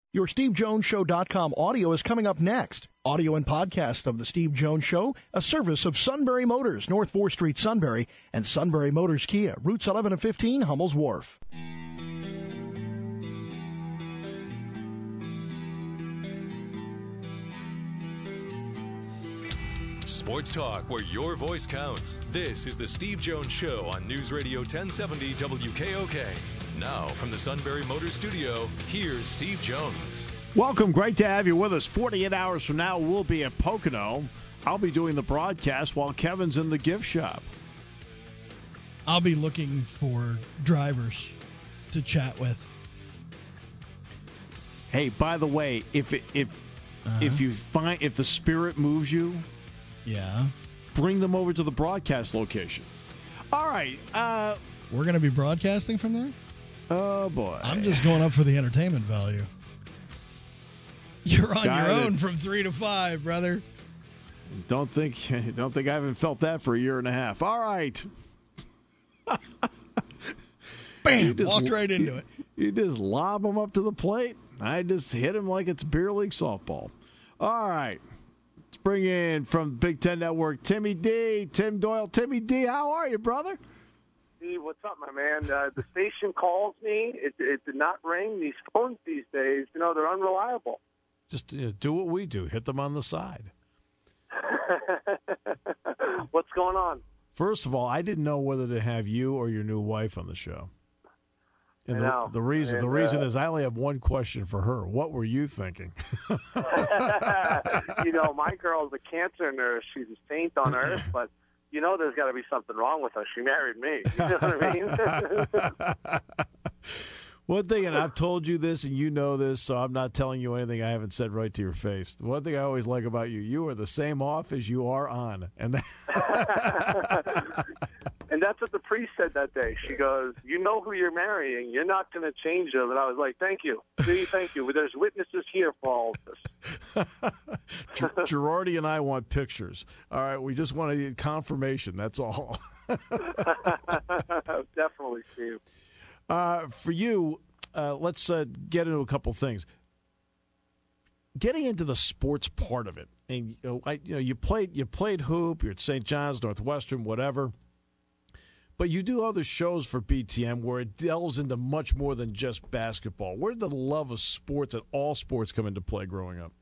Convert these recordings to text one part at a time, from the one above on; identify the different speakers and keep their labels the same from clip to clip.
Speaker 1: Your SteveJonesShow.com audio is coming up next. Audio and podcast of The Steve Jones Show, a service of Sunbury Motors, North 4th Street, Sunbury, and Sunbury Motors Kia, routes 11 and 15, Hummel's Wharf.
Speaker 2: Sports talk where your voice counts. This is The Steve Jones Show on News Radio 1070 WKOK. Now, from the Sunbury Motors Studio, here's Steve Jones.
Speaker 3: Welcome. Great to have you with us. 48 hours from now, we'll be at Pocono. I'll be doing the broadcast while Kevin's in the gift shop.
Speaker 4: I'll be looking for drivers to chat with.
Speaker 3: Hey, by the way, if the spirit moves you, bring them over to the broadcast location. All right.
Speaker 4: We're going to be broadcasting from there?
Speaker 3: Oh, boy.
Speaker 4: I'm just going up for the entertainment value. You're on your own from 3 to 5, brother.
Speaker 3: Don't think I haven't felt that for a year and a half. All right.
Speaker 4: Bam! Walked right into it.
Speaker 3: You just lob them up to the plate. I just hit him like it's beer league softball. All right. Let's bring in from Big Ten Network, Timmy D. Tim Doyle. Timmy D, how are you, brother?
Speaker 5: Steve, what's up, my man? The station calls me. It did not ring. These phones these days, they're unreliable.
Speaker 3: Just do what we do. Hit them on the side.
Speaker 5: What's going on?
Speaker 3: First of all, I didn't know whether to have you or your new wife on the show. And the reason is I only have one question for her. What were you thinking?
Speaker 5: My girl's a cancer nurse. She's a saint on earth, but there's got to be something wrong with her. She married me. You know what I mean?
Speaker 3: One thing, and I've told you this, and you know this, so I'm not telling you anything I haven't said right to your face. The one thing I always like about you, you are the same off as you are on. And
Speaker 5: and that's what the priest said that day. She goes, you know who you're marrying. You're not going to change them. And I was like, thank you. See, thank you. There's witnesses here for all of this.
Speaker 3: Girardi and I want pictures. All right, we just want to get confirmation. That's all.
Speaker 5: Definitely, Steve.
Speaker 3: For you, let's get into a couple things. Getting into the sports part of it, and you played hoop. You're at St. John's, Northwestern, whatever. But you do other shows for BTN where it delves into much more than just basketball. Where did the love of sports and all sports come into play growing up?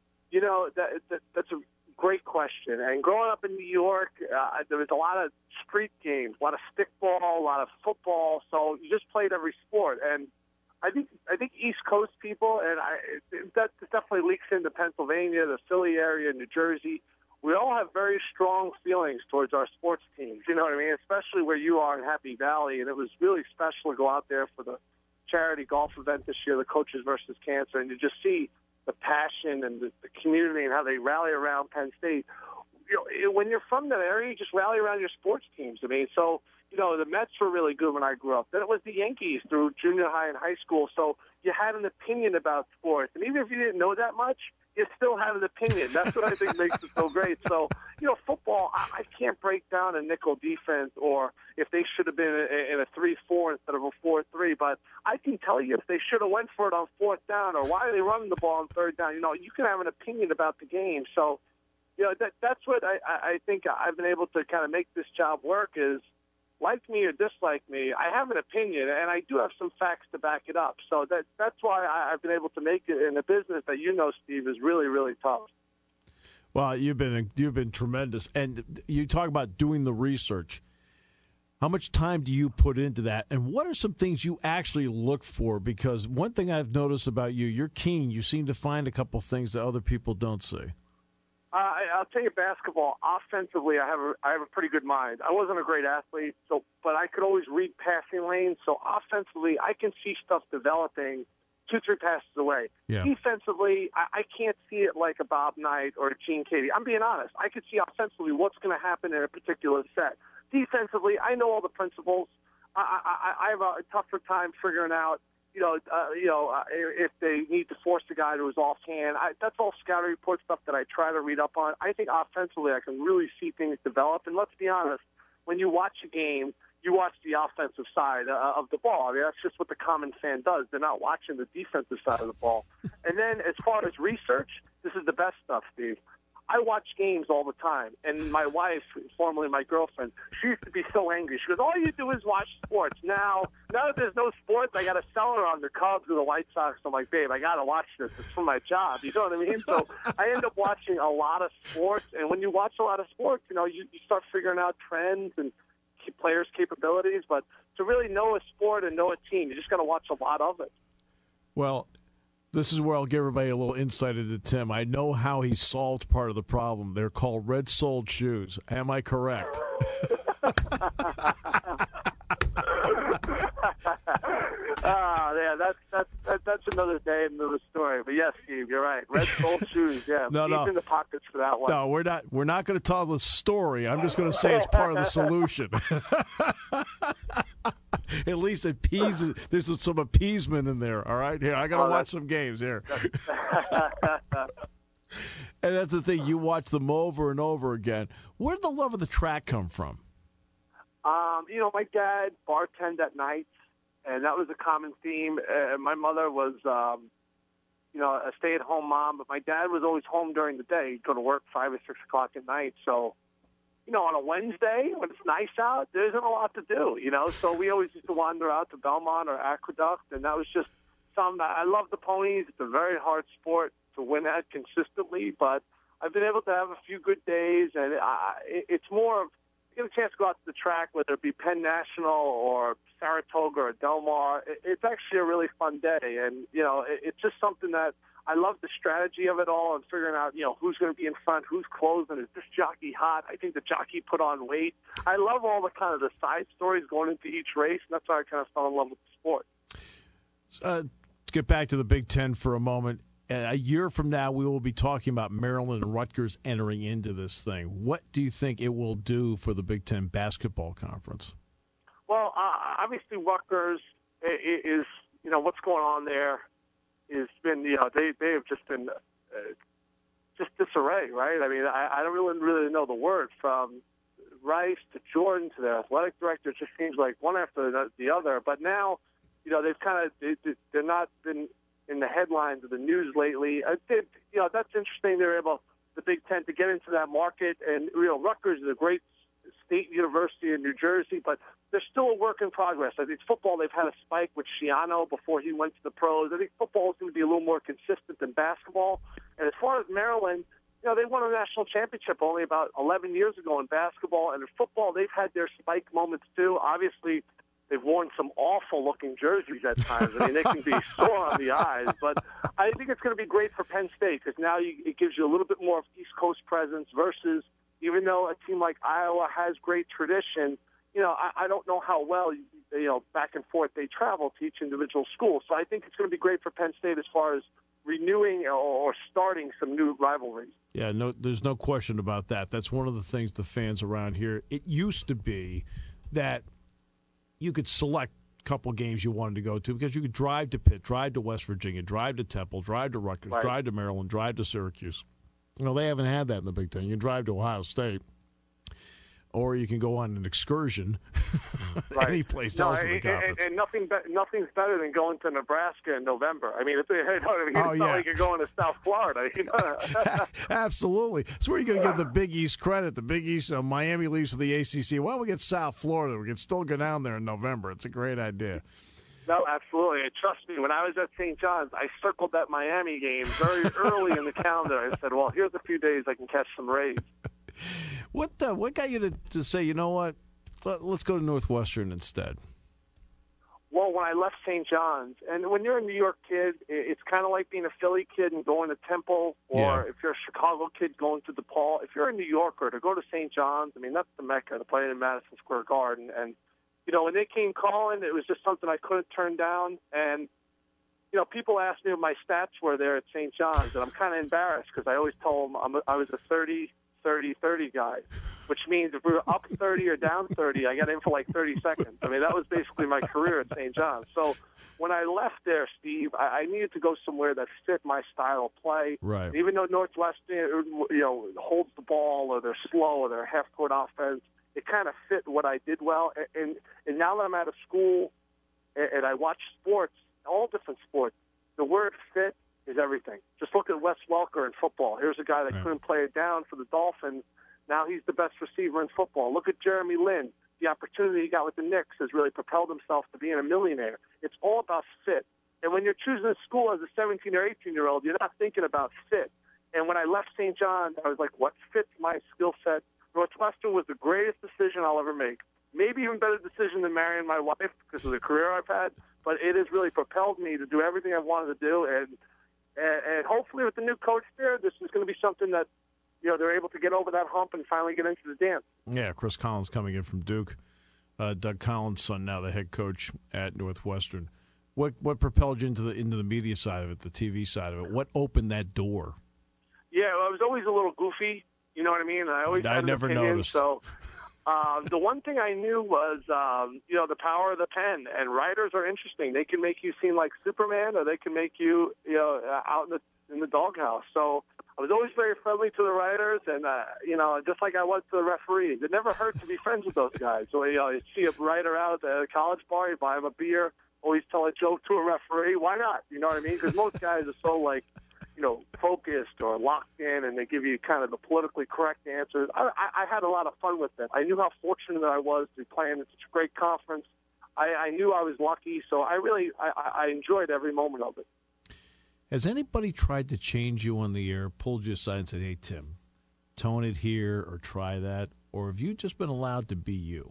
Speaker 5: That's a great question. And growing up in New York, there was a lot of street games, a lot of stickball, a lot of football. So you just played every sport. And I think East Coast people, and that definitely leaks into Pennsylvania, the Philly area, New Jersey. We all have very strong feelings towards our sports teams. You know what I mean? Especially where you are in Happy Valley. And it was really special to go out there for the charity golf event this year, the Coaches versus Cancer, and to just see the passion and the community and how they rally around Penn State. When you're from that area, you just rally around your sports teams. I mean, so, the Mets were really good when I grew up. Then it was the Yankees through junior high and high school. So you had an opinion about sports. And even if you didn't know that much, you still had an opinion. That's what I think makes it so great. So, football, I can't break down a nickel defense or if they should have been in a 3-4 instead of a 4-3. But I can tell you if they should have went for it on fourth down or why are they running the ball on third down. You can have an opinion about the game. So, that's what I think I've been able to kind of make this job work is, like me or dislike me, I have an opinion, and I do have some facts to back it up. So that's why I've been able to make it in a business that Steve, is really, really tough.
Speaker 3: Well, you've been tremendous, and you talk about doing the research. How much time do you put into that, and what are some things you actually look for? Because one thing I've noticed about you, you're keen. You seem to find a couple things that other people don't see.
Speaker 5: I'll tell you, basketball, offensively, I have a pretty good mind. I wasn't a great athlete, but I could always read passing lanes. So offensively, I can see stuff developing 2-3 passes away.
Speaker 3: Yeah.
Speaker 5: Defensively, I can't see it like a Bob Knight or a Gene Katie. I'm being honest. I can see offensively what's going to happen in a particular set. Defensively, I know all the principles. I have a tougher time figuring out, if they need to force a guy to his offhand. That's all scouting report stuff that I try to read up on. I think offensively I can really see things develop. And let's be honest, when you watch a game, you watch the offensive side of the ball. I mean, that's just what the common fan does. They're not watching the defensive side of the ball. And then as far as research, this is the best stuff, Steve. I watch games all the time, and my wife, formerly my girlfriend, she used to be so angry. She goes, all you do is watch sports. Now that there's no sports, I got to sell her on the Cubs or the White Sox. I'm like, babe, I got to watch this. It's for my job. You know what I mean? So I end up watching a lot of sports, and when you watch a lot of sports, you start figuring out trends and players' capabilities. But to really know a sport and know a team, you just got to watch a lot of it.
Speaker 3: Well, this is where I'll give everybody a little insight into Tim. I know how he solved part of the problem. They're called red-soled shoes. Am I correct?
Speaker 5: Yeah, that's another day, another story. But yes, Steve, you're right. Red-soled shoes, yeah. Deep in the pockets for that one.
Speaker 3: No, we're not going to tell the story. I'm just going to say it's part of the solution. At least there's some appeasement in there. All right, here I got to watch some games here. And that's the thing. You watch them over and over again. Where did the love of the track come from?
Speaker 5: My dad bartended at nights, and that was a common theme. My mother was, a stay-at-home mom, but my dad was always home during the day. He'd go to work 5 or 6 o'clock at night. So, on a Wednesday when it's nice out, there isn't a lot to do, So we always used to wander out to Belmont or Aqueduct, and that was just something. I love the ponies. It's a very hard sport to win at consistently, but I've been able to have a few good days, and it's more of get a chance to go out to the track, whether it be Penn National or Saratoga or Del Mar. It's actually a really fun day, and it's just something that I love the strategy of it all and figuring out who's going to be in front, who's closing, is this jockey hot? I think the jockey put on weight. I love all the kind of the side stories going into each race, and that's why I kind of fell in love with the sport.
Speaker 3: Let's get back to the Big Ten for a moment. A year from now, we will be talking about Maryland and Rutgers entering into this thing. What do you think it will do for the Big Ten basketball conference?
Speaker 5: Well, obviously Rutgers is, what's going on there has been, they have just been just disarray, right? I mean, I don't really know the word. From Rice to Jordan to their athletic director, it just seems like one after the other. But now, they're not been in the headlines of the news lately. That's interesting. They're able, the Big Ten, to get into that market. And, Rutgers is a great state university in New Jersey, but they're still a work in progress. I think football, they've had a spike with Schiano before he went to the pros. I think football is going to be a little more consistent than basketball. And as far as Maryland, they won a national championship only about 11 years ago in basketball. And in football, they've had their spike moments too. Obviously, they've worn some awful-looking jerseys at times. I mean, they can be sore on the eyes. But I think it's going to be great for Penn State because now it gives you a little bit more of East Coast presence versus, even though a team like Iowa has great tradition, I don't know how well, back and forth they travel to each individual school. So I think it's going to be great for Penn State as far as renewing or starting some new rivalries.
Speaker 3: Yeah, no, there's no question about that. That's one of the things the fans around here, it used to be that you could select a couple games you wanted to go to because you could drive to Pitt, drive to West Virginia, drive to Temple, drive to Rutgers,
Speaker 5: right,
Speaker 3: drive to Maryland, drive to Syracuse. They haven't had that in the Big Ten. You can drive to Ohio State, or you can go on an excursion
Speaker 5: right.
Speaker 3: any place else in the conference.
Speaker 5: And nothing's better than going to Nebraska in November. I mean, it's not like you're going to South Florida.
Speaker 3: Absolutely. That's where you're going to give the Big East credit. The Big East, Miami leaves for the ACC. Why don't we get South Florida? We can still go down there in November. It's a great idea.
Speaker 5: No, absolutely. And trust me, when I was at St. John's, I circled that Miami game very early in the calendar. I said, well, here's a few days I can catch some Rays.
Speaker 3: What got you to say, you know what, let's go to Northwestern instead?
Speaker 5: Well, when I left St. John's, and when you're a New York kid, it's kind of like being a Philly kid and going to Temple, or if you're a Chicago kid going to DePaul. If you're a New Yorker, to go to St. John's, I mean, that's the Mecca, to play in Madison Square Garden. And, when they came calling, it was just something I couldn't turn down. And, people ask me what my stats were there at St. John's, and I'm kind of embarrassed because I always tell them I was a 30-30-30 guy, which means if we were up 30 or down 30, I got in for like 30 seconds. I mean, that was basically my career at St. John's. So when I left there, Steve, I needed to go somewhere that fit my style of play.
Speaker 3: Right.
Speaker 5: And even though Northwestern, holds the ball or they're slow or they're half-court offense, it kind of fit what I did well. And now that I'm out of school and I watch sports, all different sports, the word fit is everything. Just look at Wes Welker in football. Here's a guy that couldn't play it down for the Dolphins. Now he's the best receiver in football. Look at Jeremy Lin. The opportunity he got with the Knicks has really propelled himself to being a millionaire. It's all about fit. And when you're choosing a school as a 17 or 18-year-old, you're not thinking about fit. And when I left St. John's, I was like, what fits my skill set? Northwestern was the greatest decision I'll ever make. Maybe even better decision than marrying my wife because of the career I've had. But it has really propelled me to do everything I wanted to do. And hopefully with the new coach there, this is going to be something that, they're able to get over that hump and finally get into the dance.
Speaker 3: Yeah, Chris Collins coming in from Duke. Doug Collins' son, now the head coach at Northwestern. What propelled you into the media side of it, the TV side of it? What opened that door?
Speaker 5: Yeah, I was always a little goofy. You know what I mean? I never
Speaker 3: noticed.
Speaker 5: So the one thing I knew was, the power of the pen. And writers are interesting. They can make you seem like Superman, or they can make you, out in the doghouse. So I was always very friendly to the writers, and just like I was to the referees. It never hurt to be friends with those guys. So you see a writer out at a college bar, you buy him a beer, always tell a joke to a referee. Why not? You know what I mean? Because most guys are so focused or locked in, and they give you kind of the politically correct answers. I had a lot of fun with them. I knew how fortunate I was to be playing in such a great conference. I knew I was lucky, so I enjoyed every moment of it.
Speaker 3: Has anybody tried to change you on the air, pulled you aside and said, hey, Tim, tone it here or try that? Or have you just been allowed to be you?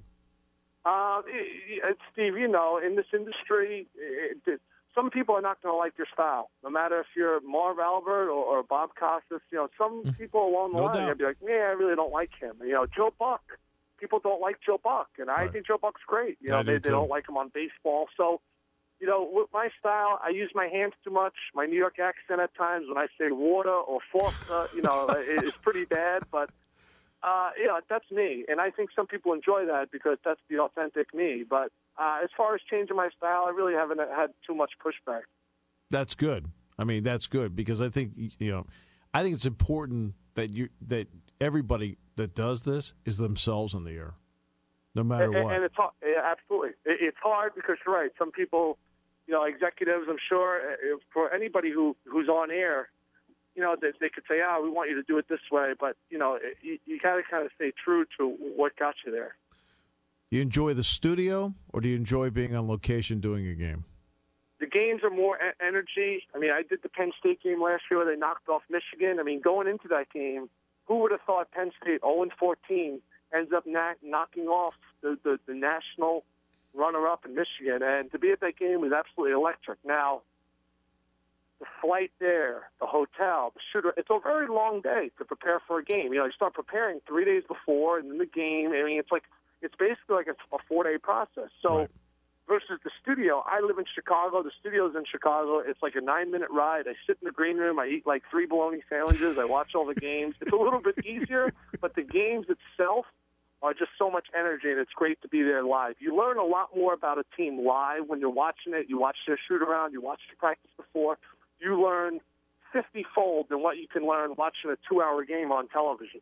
Speaker 5: Steve, in this industry, some people are not going to like your style, no matter if you're Marv Albert or Bob Costas. Some people along the line will be like, I really don't like him. Joe Buck, people don't like Joe Buck, and I think Joe Buck's great. They don't like him on baseball. So, with my style, I use my hands too much. My New York accent at times, when I say water or força, it's pretty bad. But, that's me. And I think some people enjoy that because that's the authentic me. But as far as changing my style, I really haven't had too much pushback.
Speaker 3: That's good. I mean, that's good because I think, I think it's important that everybody that does this is themselves in the air, no matter what.
Speaker 5: And it's hard. Yeah, absolutely. It's hard because you're right. Some people, executives, I'm sure, for anybody who's on air, they could say, we want you to do it this way. But, you got to kind of stay true to what got you there.
Speaker 3: You enjoy the studio, or do you enjoy being on location doing a game?
Speaker 5: The games are more energy. I mean, I did the Penn State game last year where they knocked off Michigan. I mean, going into that game, who would have thought Penn State 0-14 ends up knocking off the national runner-up in Michigan? And to be at that game was absolutely electric. Now, the flight there, the hotel, the shooter, it's a very long day to prepare for a game. You start preparing 3 days before, and then the game. I mean, it's basically like a 4-day process. So
Speaker 3: right.
Speaker 5: Versus the studio, I live in Chicago. The studio's in Chicago. It's like a 9-minute ride. I sit in the green room. I eat like 3 bologna sandwiches. I watch all the games. It's a little bit easier, but the games itself are just so much energy, and it's great to be there live. You learn a lot more about a team live when you're watching it. You watch their shoot-around. You watch the practice before. You learn 50-fold than what you can learn watching a 2-hour game on television.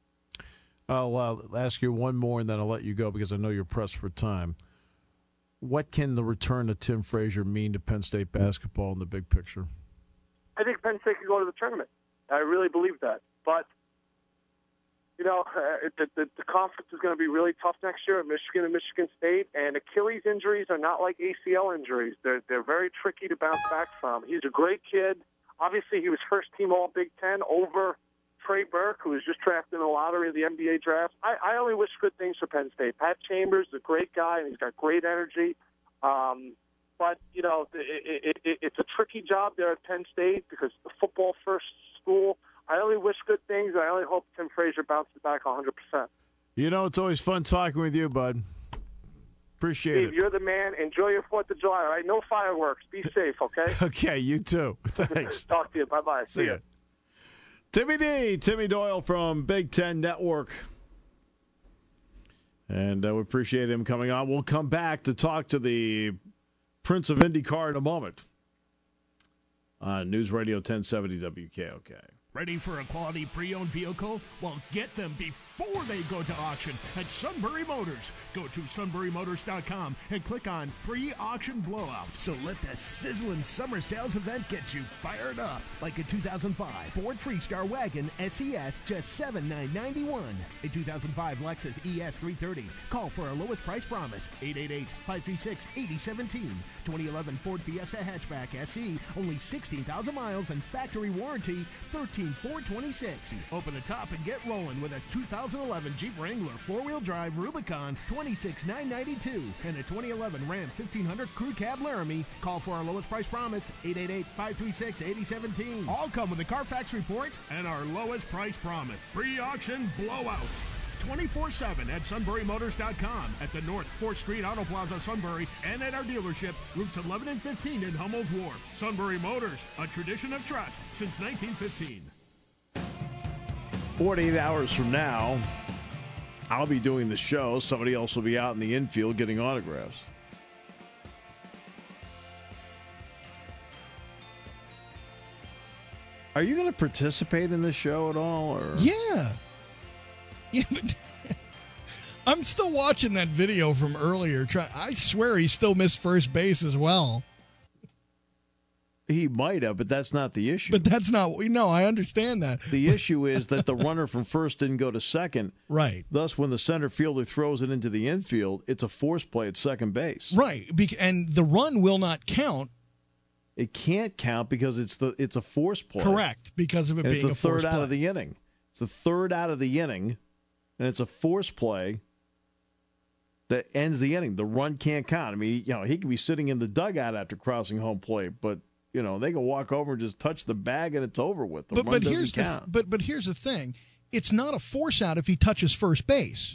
Speaker 3: I'll ask you one more, and then I'll let you go because I know you're pressed for time. What can the return of Tim Frazier mean to Penn State basketball in the big picture?
Speaker 5: I think Penn State can go to the tournament. I really believe that. But, the conference is going to be really tough next year at Michigan and Michigan State, and Achilles injuries are not like ACL injuries. They're very tricky to bounce back from. He's a great kid. Obviously, he was first-team All-Big Ten over Trey Burke, who was just drafted in the lottery of the NBA draft. I only wish good things for Penn State. Pat Chambers is a great guy, and he's got great energy. But, it's a tricky job there at Penn State because the football-first school. I only wish good things, and I only hope Tim Frazier bounces back 100%.
Speaker 3: It's always fun talking with you, bud. Appreciate
Speaker 5: Steve,
Speaker 3: it.
Speaker 5: You're the man. Enjoy your 4th of July, all right? No fireworks. Be safe, okay?
Speaker 3: Okay, you too. Thanks.
Speaker 5: Talk to you. Bye-bye.
Speaker 3: See ya. Timmy Doyle from Big Ten Network. And we appreciate him coming on. We'll come back to talk to the Prince of IndyCar in a moment on News Radio 1070 WKOK.
Speaker 1: Ready for a quality pre-owned vehicle? Well, get them before they go to auction at Sunbury Motors. Go to sunburymotors.com and click on pre-auction blowout. So let the sizzling summer sales event get you fired up. Like a 2005 Ford Freestar Wagon SES, just $7,991. A 2005 Lexus ES330. Call for our lowest price promise. 888-536-8017. 2011 Ford Fiesta Hatchback SE, only 16,000 miles and factory warranty, $13,426. Open the top and get rolling with a 2011 Jeep Wrangler 4-wheel drive Rubicon, $26,992. And a 2011 Ram 1500 Crew Cab Laramie. Call for our lowest price promise, 888-536-8017. All come with a Carfax report and our lowest price promise. Pre-auction blowout. 24/7 at sunburymotors.com, at the North 4th Street Auto Plaza, Sunbury, and at our dealership, routes 11 and 15 in Hummel's Wharf. Sunbury Motors, a tradition of trust since 1915.
Speaker 3: 48 hours from now, I'll be doing the show. Somebody else will be out in the infield getting autographs. Are you going to participate in the show at all? Or?
Speaker 4: Yeah. Yeah, but I'm still watching that video from earlier. I swear he still missed first base as well.
Speaker 3: He might have, but that's not the issue.
Speaker 4: But that's not. No, I understand that.
Speaker 3: The issue is that the runner from first didn't go to second.
Speaker 4: Right.
Speaker 3: Thus, when the center fielder throws it into the infield, it's a force play at second base.
Speaker 4: Right. And the run will not count.
Speaker 3: It can't count because it's a force play.
Speaker 4: Correct. Because of it being a force play.
Speaker 3: It's the third out of the inning. It's the third out of the inning. And it's a force play that ends the inning. The run can't count. I mean, he could be sitting in the dugout after crossing home plate, but they can walk over and just touch the bag and it's over with. The run doesn't count.
Speaker 4: But here's the thing: it's not a force out if he touches first base.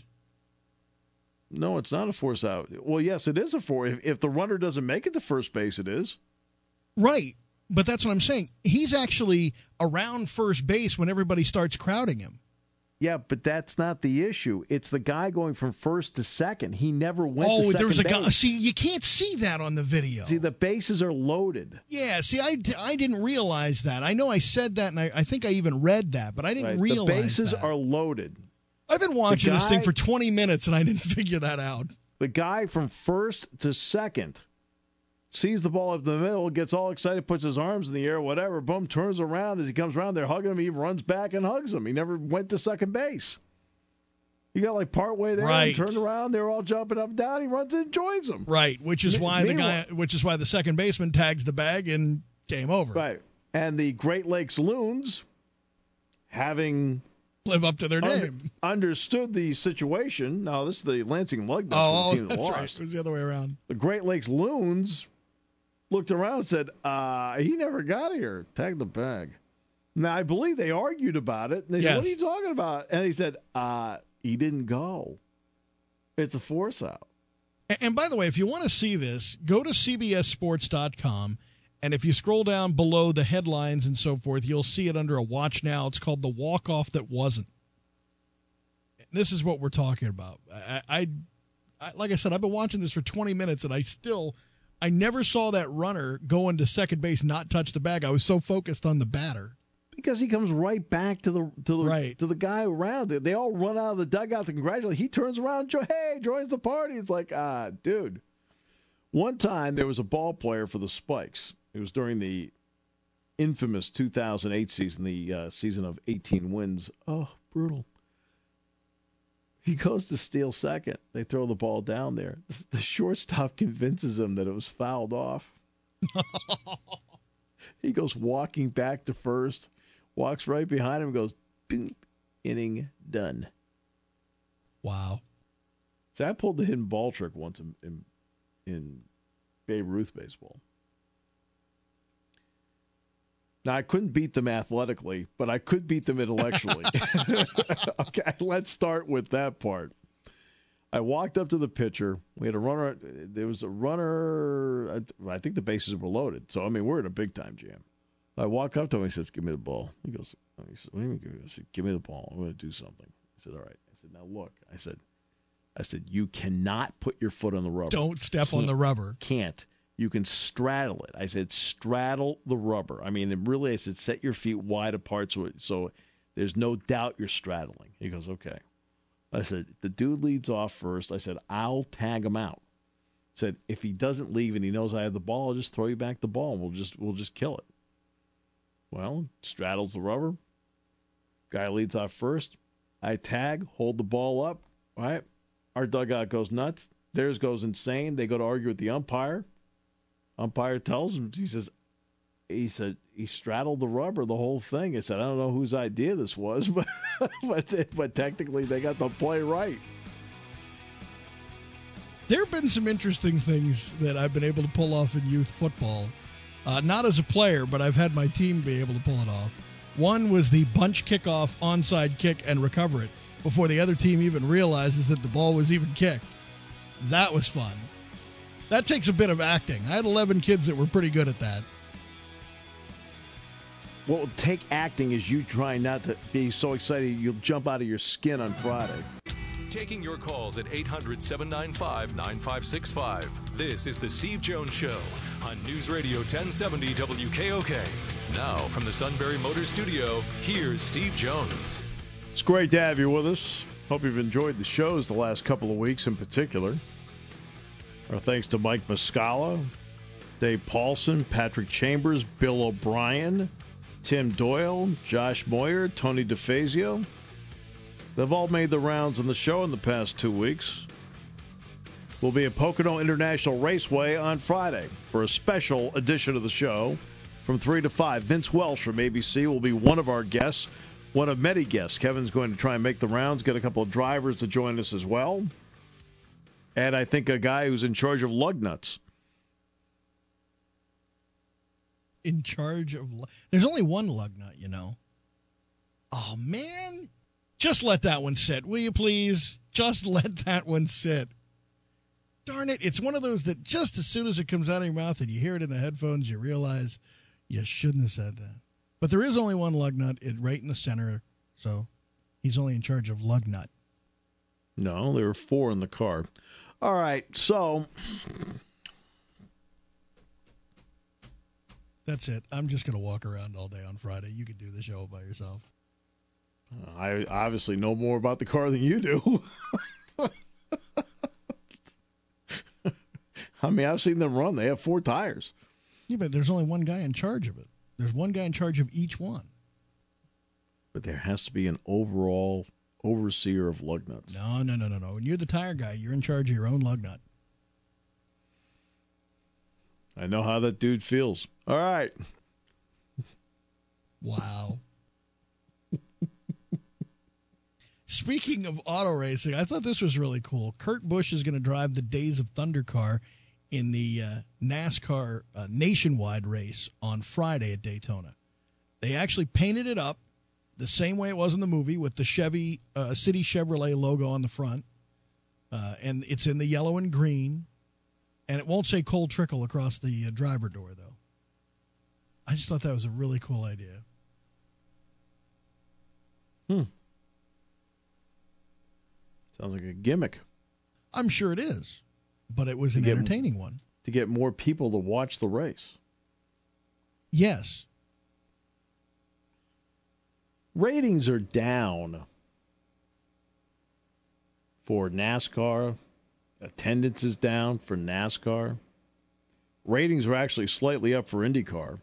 Speaker 3: No, it's not a force out. Well, yes, it is a force. If the runner doesn't make it to first base, it is.
Speaker 4: Right, but that's what I'm saying. He's actually around first base when everybody starts crowding him.
Speaker 3: Yeah, but that's not the issue. It's the guy going from first to second. He never went to second base.
Speaker 4: There was a guy. See, you can't see that on the video.
Speaker 3: See, the bases are loaded.
Speaker 4: Yeah, see, I didn't realize that. I know I said that, and I think I even read that, but I didn't realize that.
Speaker 3: The bases are loaded.
Speaker 4: I've been watching this thing for 20 minutes, and I didn't figure that out.
Speaker 3: The guy from first to second sees the ball up the middle, gets all excited, puts his arms in the air, whatever, boom, turns around. As he comes around, they're hugging him. He runs back and hugs him. He never went to second base. He got like partway there and turned around. They're all jumping up and down. He runs in and joins them.
Speaker 4: Right, which is why the second baseman tags the bag and game over.
Speaker 3: Right. And the Great Lakes Loons, having
Speaker 4: live up to their name,
Speaker 3: understood the situation. Now, this is the Lansing Lugnuts team that lost.
Speaker 4: Right. It was the other way around.
Speaker 3: The Great Lakes Loons looked around and said, he never got here. Tag the bag. Now, I believe they argued about it. And they said, what are you talking about? And he said, he didn't go. It's a force out.
Speaker 4: And by the way, if you want to see this, go to CBSSports.com. And if you scroll down below the headlines and so forth, you'll see it under a watch now. It's called The Walk-Off That Wasn't. This is what we're talking about. I like I said, I've been watching this for 20 minutes, and I never saw that runner go into second base, not touch the bag. I was so focused on the batter.
Speaker 3: Because he comes right back to the guy around it. They all run out of the dugout to congratulate. He turns around, joins the party. It's like, dude. One time there was a ball player for the Spikes. It was during the infamous 2008 season, the season of 18 wins. Oh, brutal. He goes to steal second. They throw the ball down there. The shortstop convinces him that it was fouled off. He goes walking back to first, walks right behind him, and goes, boom, inning done.
Speaker 4: Wow.
Speaker 3: So I pulled the hidden ball trick once in Babe Ruth baseball. Now, I couldn't beat them athletically, but I could beat them intellectually. Okay, let's start with that part. I walked up to the pitcher. We had a runner. There was a runner. I think the bases were loaded. So, I mean, we're in a big-time jam. I walk up to him. He says, give me the ball. He said, what do you mean? I said, give me the ball. I'm going to do something. I said, all right. I said, now look. I said, you cannot put your foot on the rubber.
Speaker 4: Don't step on the rubber.
Speaker 3: Can't. You can straddle it. I said straddle the rubber. I mean, really, I said set your feet wide apart so there's no doubt you're straddling. He goes, okay. I said, the dude leads off first. I said, I'll tag him out. I said, if he doesn't leave and he knows I have the ball, I'll just throw you back the ball and we'll just kill it. Well, straddles the rubber. Guy leads off first. I tag, hold the ball up. All right. Our dugout goes nuts. Theirs goes insane. They go to argue with the umpire. Umpire tells him, he said he straddled the rubber, the whole thing. I said, I don't know whose idea this was, but but technically they got the play right.
Speaker 4: There have been some interesting things that I've been able to pull off in youth football. Not as a player, but I've had my team be able to pull it off. One was the bunch kickoff onside kick and recover it before the other team even realizes that the ball was even kicked. That was fun. That takes a bit of acting. I had 11 kids that were pretty good at that.
Speaker 3: What will take acting is you trying not to be so excited you'll jump out of your skin on Friday.
Speaker 2: Taking your calls at 800-795-9565. This is the Steve Jones Show on News Radio 1070 WKOK. Now from the Sunbury Motors Studio, here's Steve Jones.
Speaker 3: It's great to have you with us. Hope you've enjoyed the shows the last couple of weeks in particular. Our thanks to Mike Muscala, Dave Paulson, Patrick Chambers, Bill O'Brien, Tim Doyle, Josh Moyer, Tony DeFazio. They've all made the rounds on the show in the past 2 weeks. We'll be at Pocono International Raceway on Friday for a special edition of the show from 3 to 5. Vince Welsh from ABC will be one of our guests, one of many guests. Kevin's going to try and make the rounds, get a couple of drivers to join us as well. And I think a guy who's in charge of lug nuts.
Speaker 4: In charge of... There's only one lug nut, you know. Oh, man. Just let that one sit, will you please? Just let that one sit. Darn it. It's one of those that just as soon as it comes out of your mouth and you hear it in the headphones, you realize you shouldn't have said that. But there is only one lug nut right in the center, so he's only in charge of lug nut.
Speaker 3: No, there were 4 in the car. All right, so...
Speaker 4: That's it. I'm just going to walk around all day on Friday. You could do the show by yourself.
Speaker 3: I obviously know more about the car than you do. I mean, I've seen them run. They have 4 tires.
Speaker 4: Yeah, but there's only one guy in charge of it. There's one guy in charge of each one.
Speaker 3: But there has to be an overall overseer of lug nuts.
Speaker 4: No. When you're the tire guy, you're in charge of your own lug nut.
Speaker 3: I know how that dude feels. All right.
Speaker 4: Wow. Speaking of auto racing, I thought this was really cool. Kurt Busch is going to drive the Days of Thunder car in the NASCAR nationwide race on Friday at Daytona. They actually painted it up the same way it was in the movie with the Chevy City Chevrolet logo on the front. And it's in the yellow and green. And it won't say Cold Trickle across the driver door, though. I just thought that was a really cool idea.
Speaker 3: Sounds like a gimmick.
Speaker 4: I'm sure it is, but it was an entertaining one.
Speaker 3: To get more people to watch the race.
Speaker 4: Yes.
Speaker 3: Ratings are down for NASCAR. Attendance is down for NASCAR. Ratings are actually slightly up for IndyCar.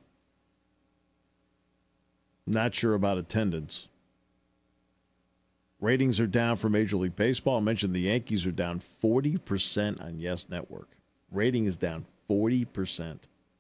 Speaker 3: Not sure about attendance. Ratings are down for Major League Baseball. I mentioned the Yankees are down 40% on Yes Network. Rating is down 40%.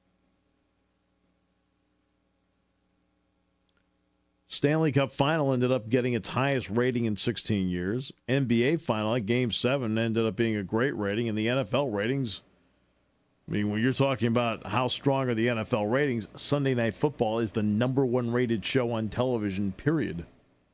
Speaker 3: Stanley Cup Final ended up getting its highest rating in 16 years. NBA Final, Game 7, ended up being a great rating. And the NFL ratings, I mean, when you're talking about how strong are the NFL ratings, Sunday Night Football is the number 1 rated show on television, period.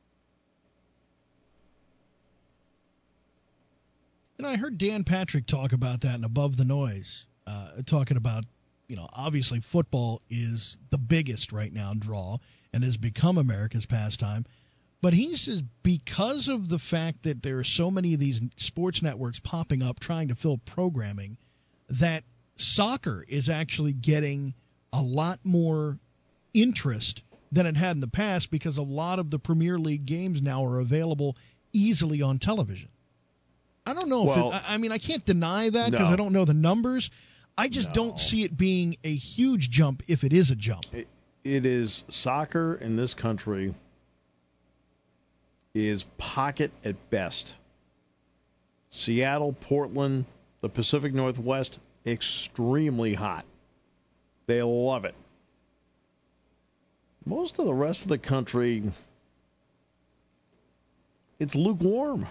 Speaker 4: And I heard Dan Patrick talk about that in Above the Noise, talking about, obviously football is the biggest right now draw and has become America's pastime. But he says because of the fact that there are so many of these sports networks popping up trying to fill programming, that soccer is actually getting a lot more interest than it had in the past because a lot of the Premier League games now are available easily on television. I don't know I can't deny that because I don't know the numbers. I just don't see it being a huge jump if it is a jump.
Speaker 3: It is soccer in this country is pocket at best. Seattle, Portland, the Pacific Northwest, extremely hot. They love it. Most of the rest of the country, it's lukewarm.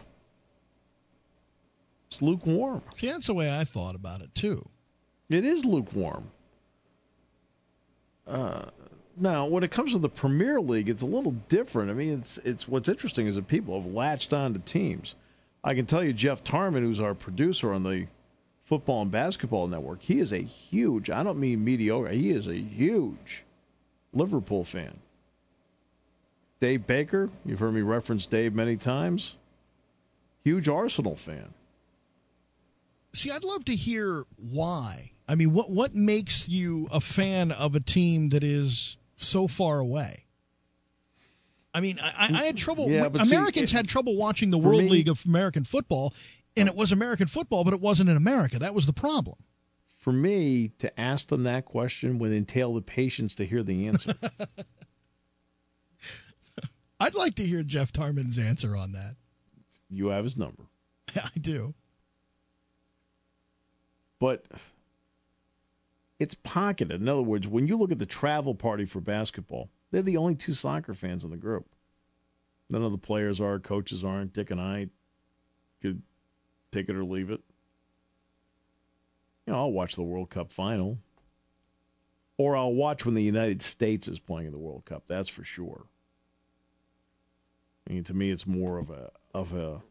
Speaker 3: It's lukewarm.
Speaker 4: See, that's the way I thought about it, too.
Speaker 3: It is lukewarm. Now, when it comes to the Premier League, it's a little different. I mean, it's what's interesting is that people have latched on to teams. I can tell you Jeff Tarman, who's our producer on the Football and Basketball Network, he is a huge, I don't mean mediocre, he is a huge Liverpool fan. Dave Baker, you've heard me reference Dave many times, huge Arsenal fan.
Speaker 4: See, I'd love to hear why. I mean, what makes you a fan of a team that is so far away? I mean, I had trouble. Americans had trouble watching the World League of American Football, and it was American football, but it wasn't in America. That was the problem.
Speaker 3: For me, to ask them that question would entail the patience to hear the answer.
Speaker 4: I'd like to hear Jeff Tarman's answer on that.
Speaker 3: You have his number.
Speaker 4: I do.
Speaker 3: But it's pocketed. In other words, when you look at the travel party for basketball, they're the only two soccer fans in the group. None of the players are, coaches aren't. Dick and I could take it or leave it. You know, I'll watch the World Cup final. Or I'll watch when the United States is playing in the World Cup, that's for sure. I mean, to me, it's more of a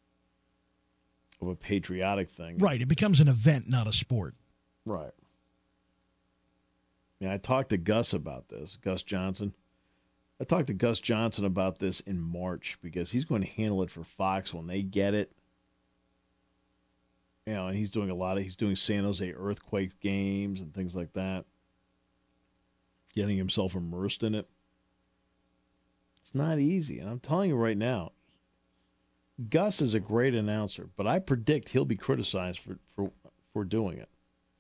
Speaker 3: patriotic thing.
Speaker 4: Right. It becomes an event, not a sport.
Speaker 3: Right. Yeah, I talked to Gus about this, Gus Johnson. I talked to Gus Johnson about this in March because he's going to handle it for Fox when they get it. You know, and he's doing San Jose Earthquake games and things like that. Getting himself immersed in it. It's not easy. And I'm telling you right now, Gus is a great announcer, but I predict he'll be criticized for doing it.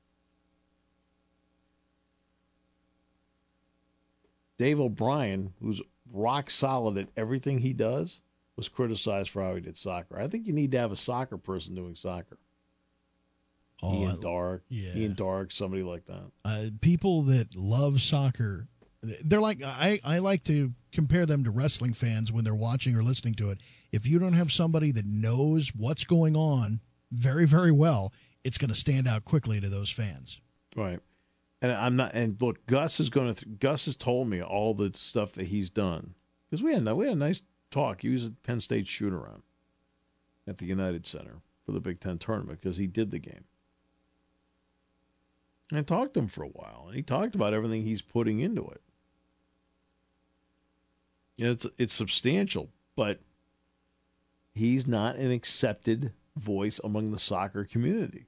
Speaker 3: Dave O'Brien, who's rock solid at everything he does, was criticized for how he did soccer. I think you need to have a soccer person doing soccer. Ian Dark, somebody like that.
Speaker 4: People that love soccer, they're like I like to compare them to wrestling fans when they're watching or listening to it. If you don't have somebody that knows what's going on very, very well, it's going to stand out quickly to those fans.
Speaker 3: Right. And I'm not. And look, Gus has told me all the stuff that he's done because we had a nice talk. He was at Penn State shoot-around at the United Center for the Big Ten tournament because he did the game. And I talked to him for a while, and he talked about everything he's putting into it. You know, it's substantial, but he's not an accepted voice among the soccer community.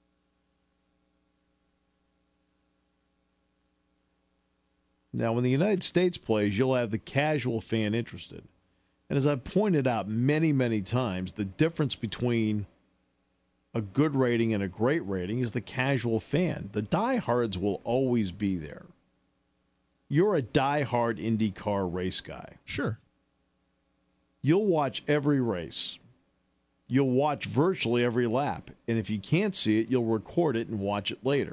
Speaker 3: Now, when the United States plays, you'll have the casual fan interested. And as I've pointed out many, many times, the difference between a good rating and a great rating is the casual fan. The diehards will always be there. You're a diehard IndyCar race guy.
Speaker 4: Sure.
Speaker 3: You'll watch every race. You'll watch virtually every lap. And if you can't see it, you'll record it and watch it later.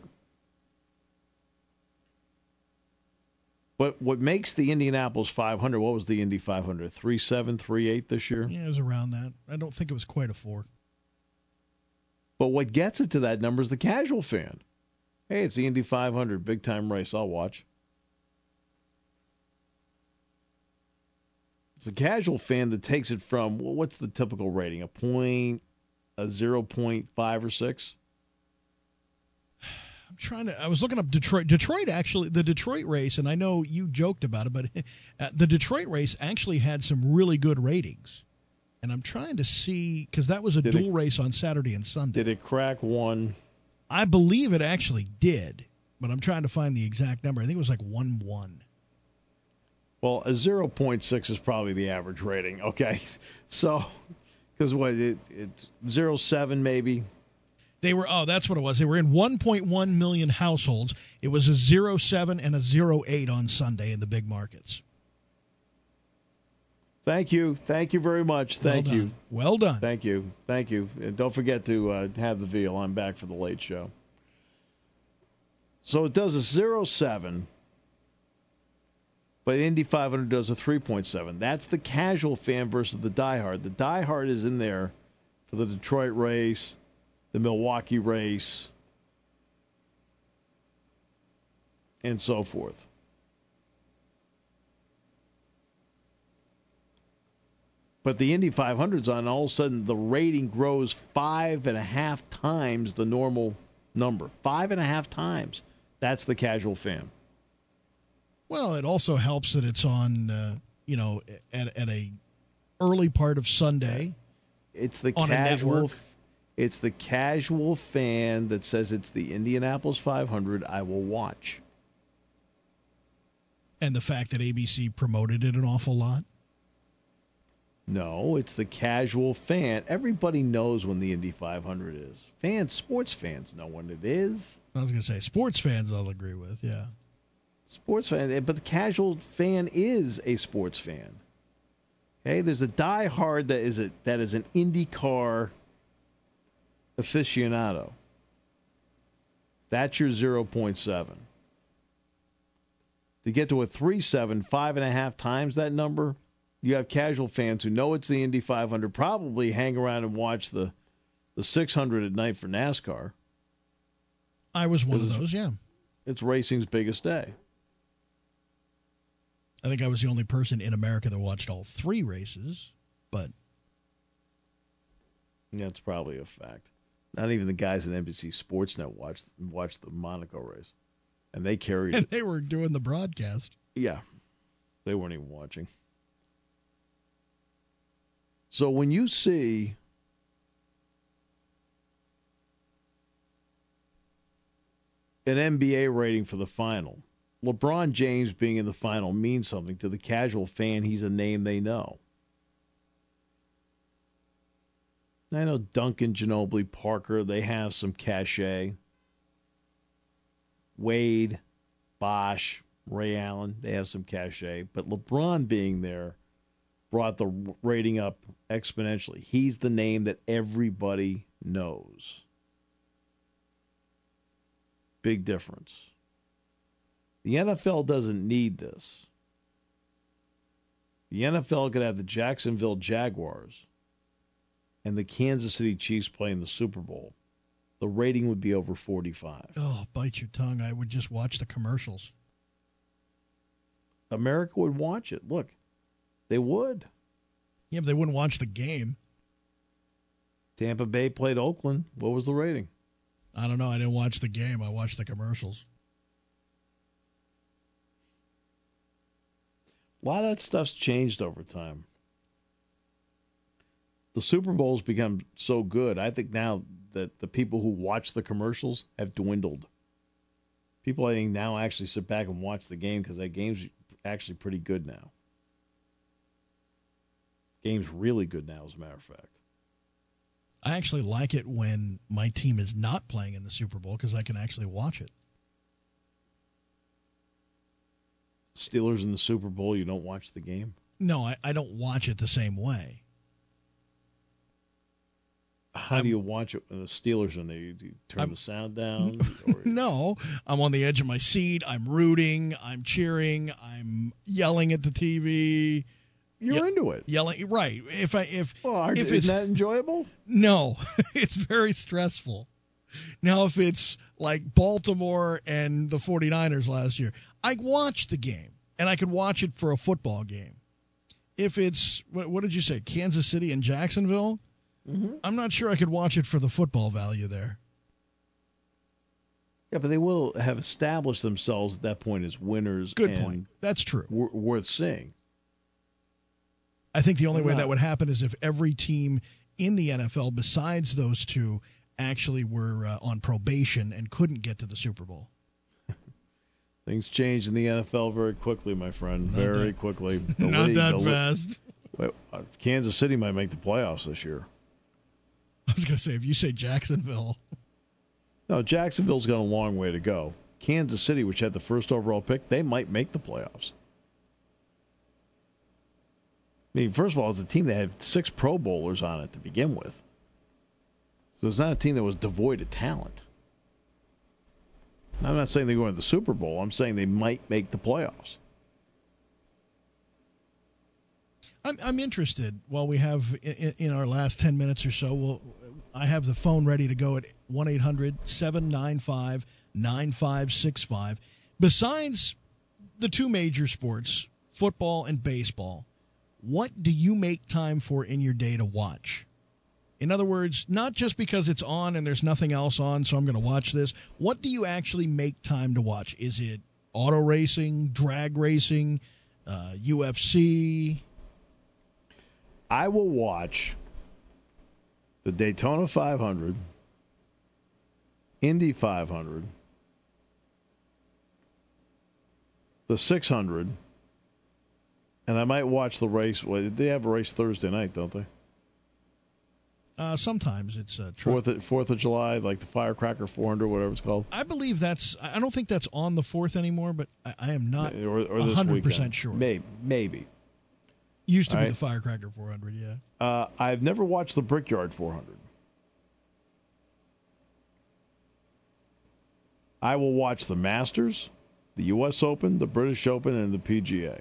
Speaker 3: But what makes the Indianapolis 500, what was the Indy 500, 3.7, 3.8 this year?
Speaker 4: Yeah, it was around that. I don't think it was quite a 4.
Speaker 3: But what gets it to that number is the casual fan. Hey, it's the Indy 500, big-time race, I'll watch. It's the casual fan that takes it from, well, what's the typical rating, a 0.5 or 6?
Speaker 4: I was looking up Detroit. Detroit actually, the Detroit race, and I know you joked about it, but the Detroit race actually had some really good ratings. And I'm trying to see, because that was a dual race on Saturday and Sunday.
Speaker 3: Did it crack 1?
Speaker 4: I believe it actually did, but I'm trying to find the exact number. I think it was like 1-1.
Speaker 3: Well, a 0.6 is probably the average rating. Okay, so because it's 0.7 maybe.
Speaker 4: They were that's what it was. They were in 1.1 million households. It was a 0.7 and a 0.8 on Sunday in the big markets.
Speaker 3: Thank you very much. Thank you.
Speaker 4: Well done.
Speaker 3: Thank you. And don't forget to have the veal. I'm back for the late show. So it does a 0.7, but Indy 500 does a 3.7. That's the casual fan versus the diehard. The diehard is in there for the Detroit race, the Milwaukee race, and so forth. But the Indy 500's on, all of a sudden the rating grows 5.5 times the normal number. 5.5 times. That's the casual fan.
Speaker 4: Well, it also helps that it's on, at a early part of Sunday.
Speaker 3: It's the
Speaker 4: on
Speaker 3: casual.
Speaker 4: A network.
Speaker 3: It's the casual fan that says it's the Indianapolis 500. I will watch.
Speaker 4: And the fact that ABC promoted it an awful lot.
Speaker 3: No, it's the casual fan. Everybody knows when the Indy 500 is. Sports fans know when it is.
Speaker 4: I was going to say, sports fans I'll agree with, yeah.
Speaker 3: Sports fan, but the casual fan is a sports fan. Okay, there's a diehard that is an IndyCar aficionado. That's your 0.7. To get to a 3.7, 5.5 times that number, you have casual fans who know it's the Indy 500, probably hang around and watch the 600 at night for NASCAR.
Speaker 4: I was one of those, yeah.
Speaker 3: It's racing's biggest day.
Speaker 4: I think I was the only person in America that watched all three races, but
Speaker 3: that's probably a fact. Not even the guys at NBC Sportsnet watched the Monaco race, and they carried it.
Speaker 4: And they were doing the broadcast.
Speaker 3: Yeah, they weren't even watching. So when you see an NBA rating for the final, LeBron James being in the final means something to the casual fan. He's a name they know. I know Duncan, Ginobili, Parker, they have some cachet. Wade, Bosh, Ray Allen, they have some cachet. But LeBron being there brought the rating up exponentially. He's the name that everybody knows. Big difference. The NFL doesn't need this. The NFL could have the Jacksonville Jaguars and the Kansas City Chiefs playing the Super Bowl. The rating would be over 45.
Speaker 4: Oh, bite your tongue. I would just watch the commercials.
Speaker 3: America would watch it. Look, they would.
Speaker 4: Yeah, but they wouldn't watch the game.
Speaker 3: Tampa Bay played Oakland. What was the rating?
Speaker 4: I don't know. I didn't watch the game. I watched the commercials.
Speaker 3: A lot of that stuff's changed over time. The Super Bowl's become so good. I think now that the people who watch the commercials have dwindled. People, I think, now actually sit back and watch the game because that game's actually pretty good now. Game's really good now, as a matter of fact.
Speaker 4: I actually like it when my team is not playing in the Super Bowl because I can actually watch it.
Speaker 3: Steelers in the Super Bowl, you don't watch the game?
Speaker 4: No, I don't watch it the same way.
Speaker 3: How do you watch it when the Steelers are in there? Do you turn the sound down?
Speaker 4: No, I'm on the edge of my seat. I'm rooting. I'm cheering. I'm yelling at the TV.
Speaker 3: You're into it.
Speaker 4: Yelling, right. If
Speaker 3: isn't that enjoyable?
Speaker 4: No, it's very stressful. Now, if it's like Baltimore and the 49ers last year, I watched the game, and I could watch it for a football game. If it's, what did you say, Kansas City and Jacksonville? Mm-hmm. I'm not sure I could watch it for the football value there.
Speaker 3: Yeah, but they will have established themselves at that point as winners.
Speaker 4: Good point. That's true.
Speaker 3: Worth seeing.
Speaker 4: I think the only way that would happen is if every team in the NFL besides those two actually were on probation and couldn't get to the Super Bowl.
Speaker 3: Things change in the NFL very quickly, my friend. Very quickly.
Speaker 4: Not that fast.
Speaker 3: Wait, Kansas City might make the playoffs this year.
Speaker 4: I was going to say, if you say Jacksonville.
Speaker 3: No, Jacksonville's got a long way to go. Kansas City, which had the first overall pick, they might make the playoffs. I mean, first of all, it's a team that had 6 Pro Bowlers on it to begin with. So it's not a team that was devoid of talent. I'm not saying they're going to the Super Bowl. I'm saying they might make the playoffs.
Speaker 4: I'm interested. While we have in our last 10 minutes or so, I have the phone ready to go at 1-800-795-9565. Besides the 2 major sports, football and baseball, what do you make time for in your day to watch? In other words, not just because it's on and there's nothing else on, so I'm going to watch this. What do you actually make time to watch? Is it auto racing, drag racing, UFC?
Speaker 3: I will watch the Daytona 500, Indy 500, the 600, and I might watch the race. Well, they have a race Thursday night, don't they?
Speaker 4: Sometimes it's
Speaker 3: 4th of July, like the Firecracker 400, whatever it's called.
Speaker 4: I believe that's. I don't think that's on the 4th anymore, but I am not
Speaker 3: or
Speaker 4: 100% sure.
Speaker 3: Maybe.
Speaker 4: Used to be the Firecracker 400, yeah.
Speaker 3: I've never watched the Brickyard 400. I will watch the Masters, the U.S. Open, the British Open, and the PGA.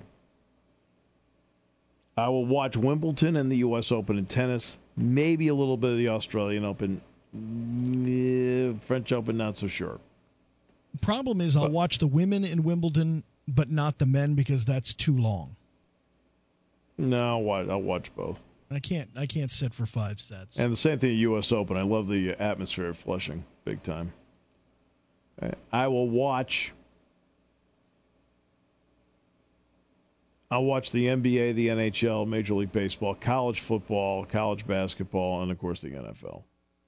Speaker 3: I will watch Wimbledon and the U.S. Open in tennis. Maybe a little bit of the Australian Open. French Open, not so sure.
Speaker 4: Problem is I'll watch the women in Wimbledon, but not the men because that's too long.
Speaker 3: No, I'll watch both.
Speaker 4: I can't sit for 5 sets.
Speaker 3: And the same thing at U.S. Open. I love the atmosphere at Flushing, big time. I will watch. I'll watch the NBA, the NHL, Major League Baseball, college football, college basketball, and, of course, the NFL.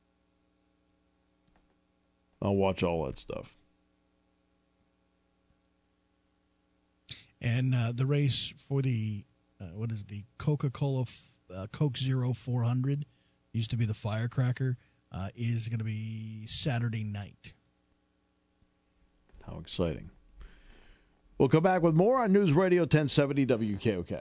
Speaker 3: I'll watch all that stuff.
Speaker 4: And the race for the, the Coca-Cola Coke Zero 400, used to be the Firecracker, is going to be Saturday night.
Speaker 3: How exciting. We'll come back with more on News Radio 1070 WKOK.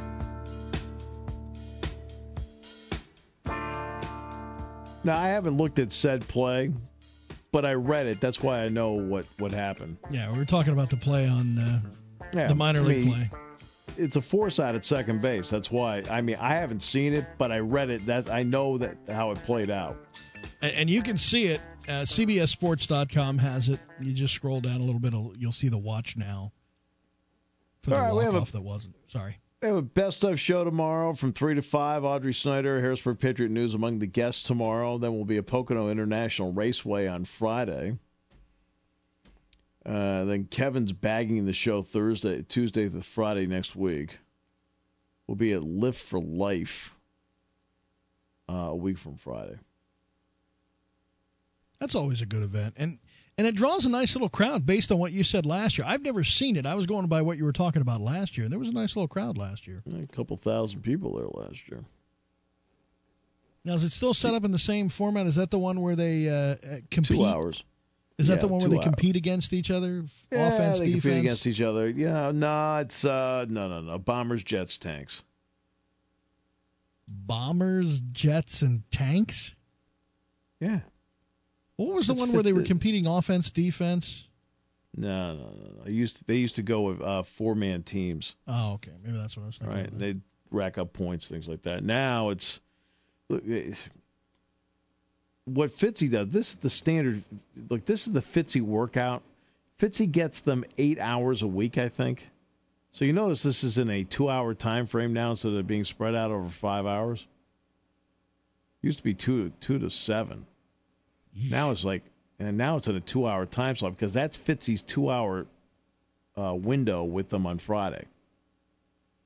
Speaker 3: Now, I haven't looked at said play, but I read it. That's why I know what happened.
Speaker 4: Yeah, we were talking about the play on the minor league play.
Speaker 3: It's a force out at second base. That's why. I mean, I haven't seen it, but I read it. That I know that how it played out.
Speaker 4: And you can see it. CBSSports.com has it. You just scroll down a little bit. You'll see the watch now. For the walk-off that wasn't. Sorry.
Speaker 3: We have a best-of show tomorrow from 3 to 5. Audrey Snyder, Harrisburg Patriot News among the guests tomorrow. Then we'll be at Pocono International Raceway on Friday. Then Kevin's bagging the show Tuesday to Friday next week. We'll be at Lift for Life a week from Friday.
Speaker 4: That's always a good event. And it draws a nice little crowd based on what you said last year. I've never seen it. I was going by what you were talking about last year, and there was a nice little crowd last year.
Speaker 3: A couple thousand people there last year.
Speaker 4: Now, is it still set up in the same format? Is that the one where they compete?
Speaker 3: 2 hours.
Speaker 4: Is that the one where they compete against each other?
Speaker 3: Yeah,
Speaker 4: offense,
Speaker 3: they
Speaker 4: defense?
Speaker 3: compete against each other. Yeah, no, it's no. Bombers, Jets, tanks.
Speaker 4: Bombers, Jets, and tanks?
Speaker 3: Yeah.
Speaker 4: What was the one where they were competing offense, defense?
Speaker 3: No. They used to go with 4-man teams.
Speaker 4: Oh, okay. Maybe that's what I was thinking.
Speaker 3: Right. They'd rack up points, things like that. Now it's what Fitzy does. This is the standard. Look, this is the Fitzy workout. Fitzy gets them 8 hours a week, I think. So you notice this is in a 2-hour time frame now instead of being spread out over 5 hours. Used to be 2 to 7. Now it's now it's in a 2-hour time slot because that's Fitzy's 2-hour window with them on Friday.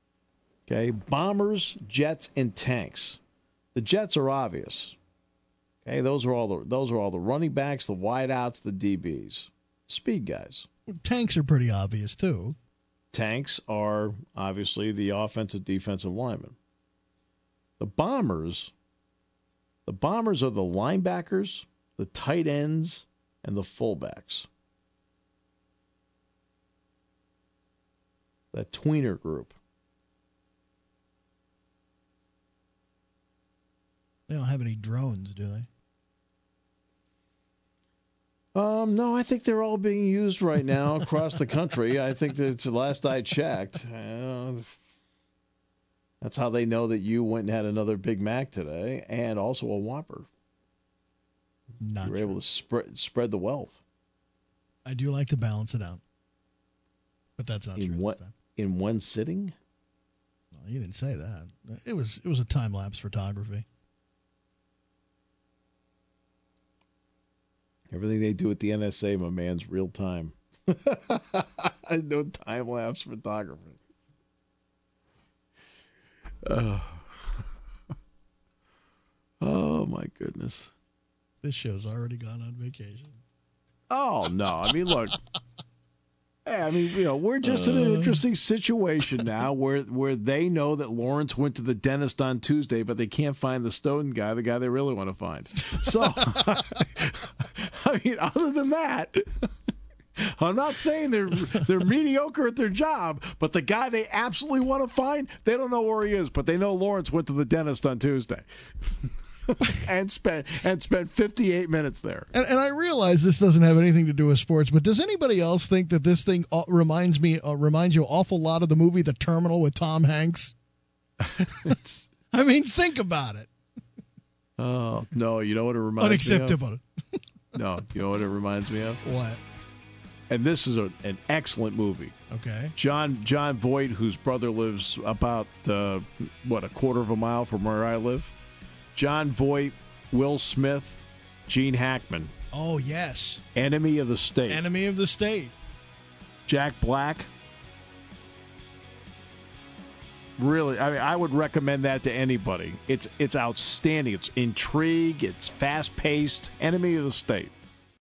Speaker 3: Okay, Bombers, Jets, and tanks. The Jets are obvious. Okay, those are all the running backs, the wideouts, the DBs, speed guys.
Speaker 4: Tanks are pretty obvious too.
Speaker 3: Tanks are obviously the offensive defensive linemen. The Bombers are the linebackers, the tight ends, and the fullbacks. That tweener group.
Speaker 4: They don't have any drones, do they?
Speaker 3: No, I think they're all being used right now across the country. I think that the last I checked, that's how they know that you went and had another Big Mac today and also a Whopper.
Speaker 4: Not
Speaker 3: you were
Speaker 4: true.
Speaker 3: able to spread the wealth.
Speaker 4: I do like to balance it out, but that's not true this time.
Speaker 3: In one sitting?
Speaker 4: No, you didn't say that. It was a time-lapse photography.
Speaker 3: Everything they do at the NSA, my man's real time. No time-lapse photography. Oh, my goodness.
Speaker 4: This show's already gone on vacation.
Speaker 3: Oh, no. I mean, look. Hey, I mean, we're just in an interesting situation now where they know that Lawrence went to the dentist on Tuesday, but they can't find the Stoughton guy, the guy they really want to find. So, I mean, other than that, I'm not saying they're mediocre at their job, but the guy they absolutely want to find, they don't know where he is, but they know Lawrence went to the dentist on Tuesday. and spent 58 minutes there.
Speaker 4: And I realize this doesn't have anything to do with sports, but does anybody else think that this thing reminds you an awful lot of the movie The Terminal with Tom Hanks? I mean, think about it.
Speaker 3: Oh, no, you know what it reminds
Speaker 4: Unacceptable.
Speaker 3: me of? No, you know what it reminds me of?
Speaker 4: What?
Speaker 3: And this is an excellent movie.
Speaker 4: Okay.
Speaker 3: John Voight, whose brother lives about, a quarter of a mile from where I live. John Voight, Will Smith, Gene Hackman.
Speaker 4: Oh, yes.
Speaker 3: Enemy of the State.
Speaker 4: Enemy of the State.
Speaker 3: Jack Black. Really, I mean, I would recommend that to anybody. It's outstanding. It's intrigue. It's fast-paced. Enemy of the State.